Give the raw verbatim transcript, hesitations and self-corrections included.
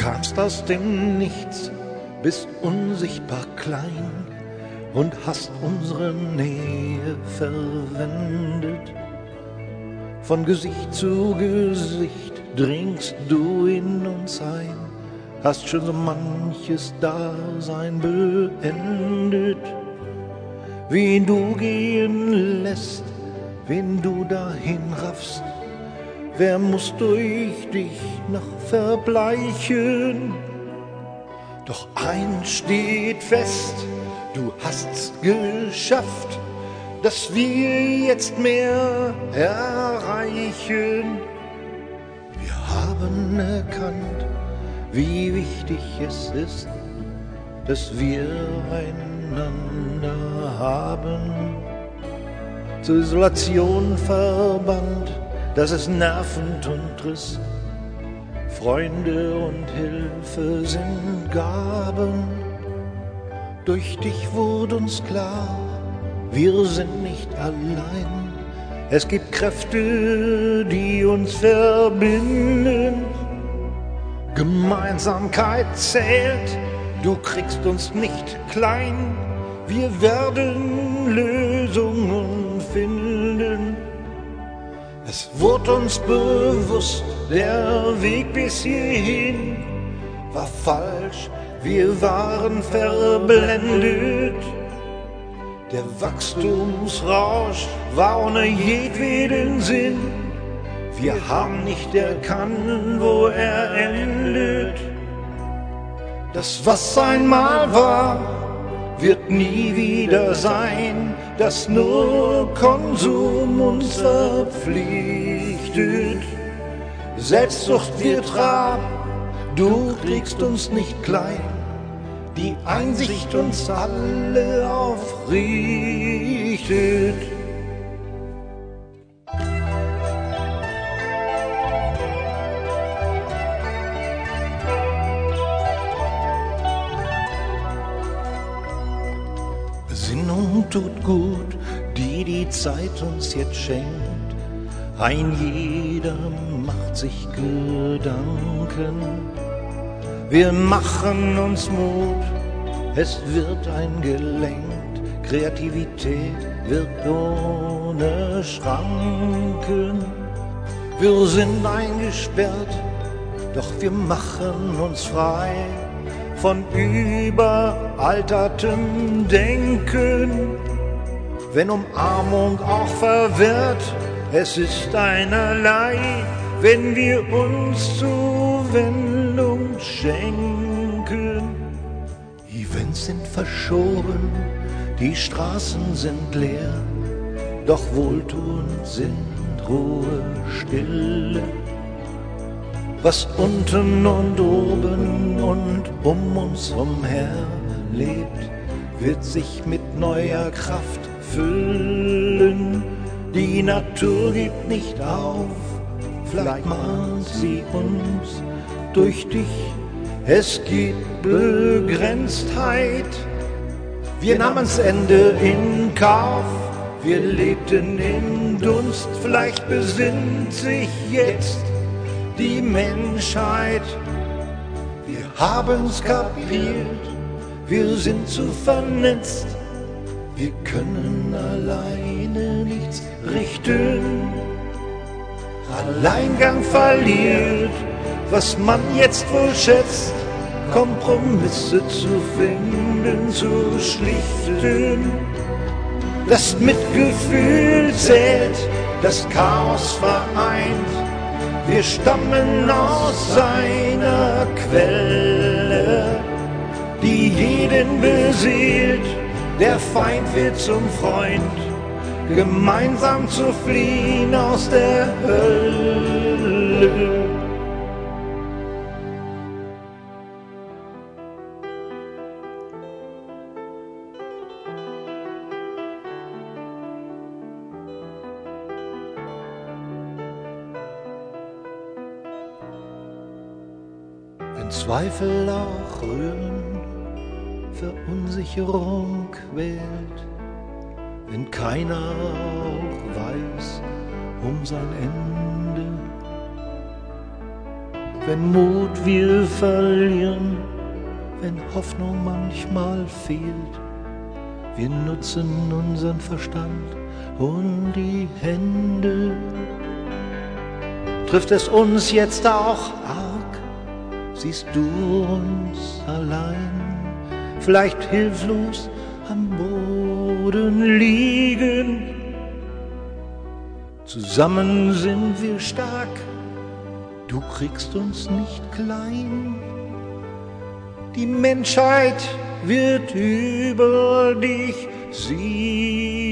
kamst aus dem Nichts, bist unsichtbar klein und hast unsere Nähe verwendet. Von Gesicht zu Gesicht dringst du in uns ein, hast schon so manches Dasein beendet. Wen du gehen lässt, wen du dahin raffst, wer muss durch dich noch verbleichen? Doch eins steht fest, du hast's geschafft, dass wir jetzt mehr erreichen. Wir haben erkannt, wie wichtig es ist, dass wir einander haben. Zur Isolation verbannt, dass es nervend und riss. Freunde und Hilfe sind Gaben. Durch dich wurde uns klar, wir sind nicht allein. Es gibt Kräfte, die uns verbinden. Gemeinsamkeit zählt, du kriegst uns nicht klein. Wir werden Lösungen finden. Es wurde uns bewusst, der Weg bis hierhin war falsch, wir waren verblendet. Der Wachstumsrausch war ohne jedweden Sinn. Wir haben nicht erkannt, wo er endet. Das, was einmal war, wird nie wieder sein, dass nur Konsum uns verpflichtet. Selbstsucht wird rar, du kriegst uns nicht klein, die Einsicht uns alle aufrichtet. Besinnung tut gut, die die Zeit uns jetzt schenkt. Ein jeder macht sich Gedanken. Wir machen uns Mut, es wird eingelenkt. Kreativität wirkt ohne Schranken. Wir sind eingesperrt, doch wir machen uns frei von überaltertem Denken. Wenn Umarmung auch verwirrt, es ist einerlei, wenn wir uns Zuwendung schenken. Events sind verschoben, die Straßen sind leer, doch wohltuend sind Ruhe, Stille. Was unten und oben und um uns umher lebt, wird sich mit neuer Kraft füllen. Die Natur gibt nicht auf, vielleicht mahnt sie uns durch dich. Es gibt Begrenztheit, wir nahmen's Ende in Kauf. Wir lebten im Dunst, vielleicht besinnt sich jetzt die Menschheit. Wir haben's kapiert, wir sind zu vernetzt. Wir können alleine nichts richten. Alleingang verliert, was man jetzt wohl schätzt. Kompromisse zu finden, zu schlichten. Das Mitgefühl zählt, das Chaos vereint. Wir stammen aus seiner Quelle, die jeden beseelt. Der Feind wird zum Freund, gemeinsam zu fliehen aus der Hölle. Wenn Zweifel auch rühren, Verunsicherung quält, wenn keiner auch weiß um sein Ende. wenn Mut wir verlieren, wenn Hoffnung manchmal fehlt. Wir nutzen unseren Verstand und die Hände. Trifft es uns jetzt auch arg? Siehst du uns allein, vielleicht hilflos am Boden liegen? Zusammen sind wir stark, du kriegst uns nicht klein. Die Menschheit wird über dich siegen.